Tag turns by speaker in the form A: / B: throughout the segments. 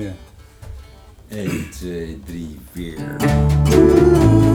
A: Yeah.
B: 1, 2, 3, 4.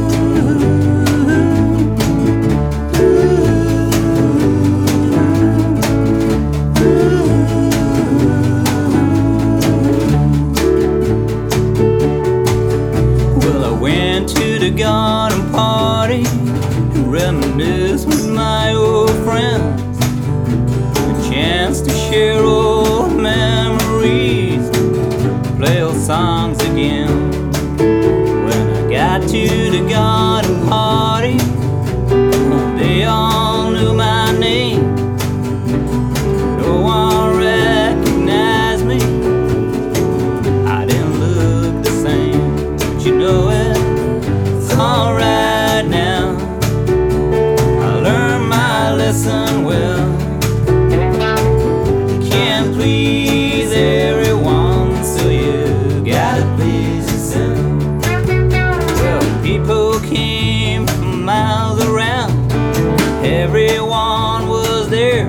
C: Well, I went to the garden party and reminisced with my old friends. A chance to share old memories, play old songs again. When I got to the garden party, they all knew my name. No one recognized me. I didn't look the same, but you know it's alright now. I learned my lesson well. You can't please everyone, so you gotta please yourself. Well, people came from miles around, everyone was there.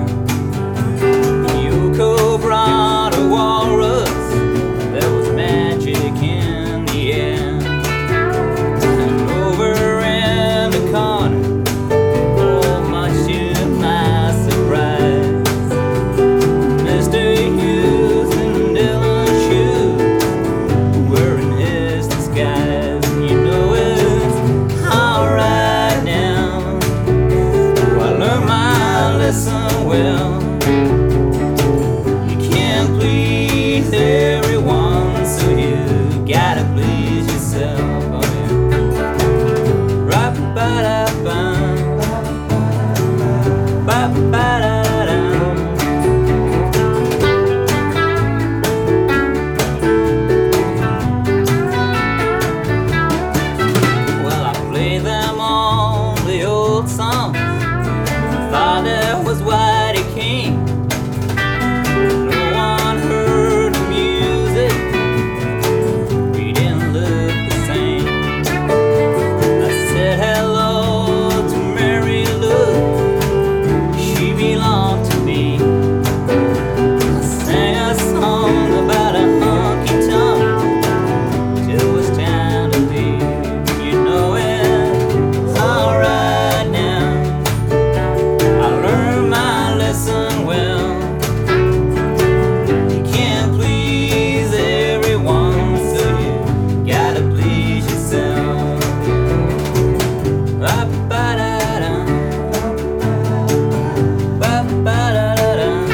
C: Yoko brought a walrus, there was magic in the air. And over in the corner, oh, much to my surprise, Mr. Hughes and Dylan Shoes were in his disguise. And you know it's alright now. Oh, I learned my lesson well. You can't please everyone, so you gotta please yourself. Oh, yeah. Ra-ba-da-bum, ba-ba-da-da-dum. Well, I played them all, the old songs. I thought that was what it came. No one heard the music. We didn't look the same. I said hello to Mary Lou. She belonged to me. I sang a song about a honky tonk till it was time to leave. You know it's alright now. I learned my lesson well. You can't please everyone, so you gotta please yourself. Ba-ba-da-dum, ba-ba-da-da-dum.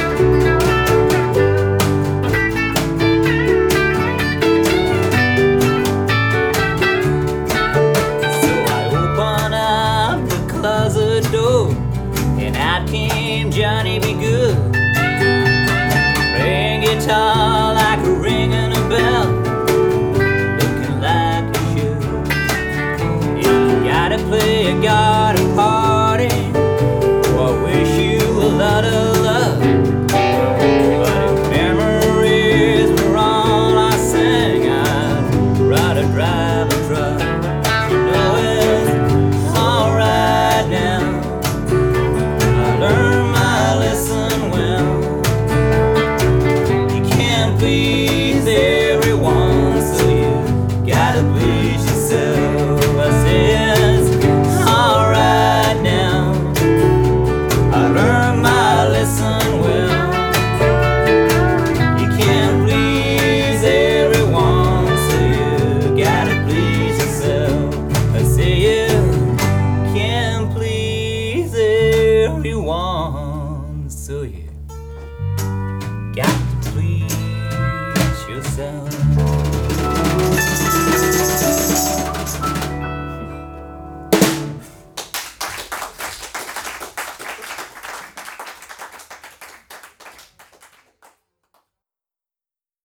C: So I opened up the closet door, and out came Johnny B. Good, playing guitar like a ring and a bell, looking like a shoe. If you gotta play a garden party, oh, I wish you a lot of luck. But if memories were all I sang, I'd rather drive a truck. You know it's alright now. I learned my lesson well. You can't please everyone, so you gotta please yourself. I say it's alright now. I learned my lesson well. You can't please everyone, so you gotta please yourself. I say you can't please everyone, so you got to please yourself.